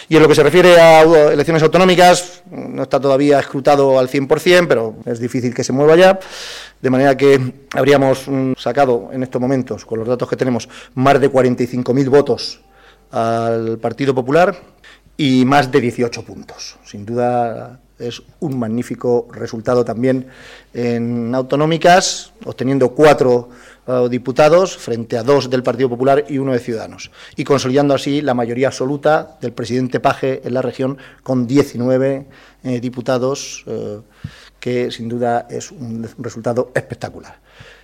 Y en lo que se refiere a elecciones autonómicas, no está todavía escrutado al 100%, pero es difícil que se mueva ya, de manera que habríamos sacado en estos momentos, con los datos que tenemos, más de 45.000 votos al Partido Popular y más de 18 puntos. Sin duda es un magnífico resultado también en autonómicas, obteniendo 4 diputados frente a 2 del Partido Popular y 1 de Ciudadanos, y consolidando así la mayoría absoluta del presidente Page en la región con 19 diputados, que sin duda es un resultado espectacular.